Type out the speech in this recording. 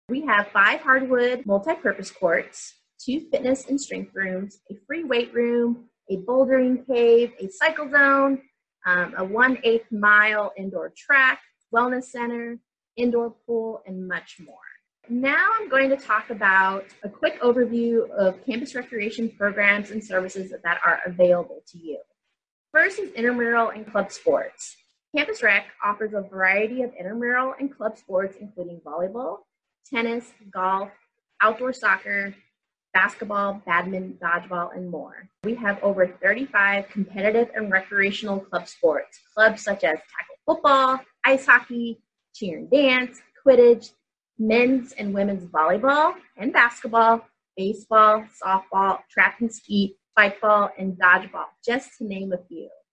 We have 5 hardwood multi-purpose courts, 2 fitness and strength rooms, a free weight room, a bouldering cave, a cycle zone, a 1/8 mile indoor track, wellness center, indoor pool, and much more. Now I'm going to talk about a quick overview of campus recreation programs and services that are available to you. First is intramural and club sports. Campus Rec offers a variety of intramural and club sports, including volleyball, tennis, golf, outdoor soccer, basketball, badminton, dodgeball, and more. We have over 35 competitive and recreational club sports. Clubs such as tackle football, ice hockey, cheer and dance, Quidditch, men's and women's volleyball and basketball, baseball, softball, track and skeet, spikeball, and dodgeball, just to name a few.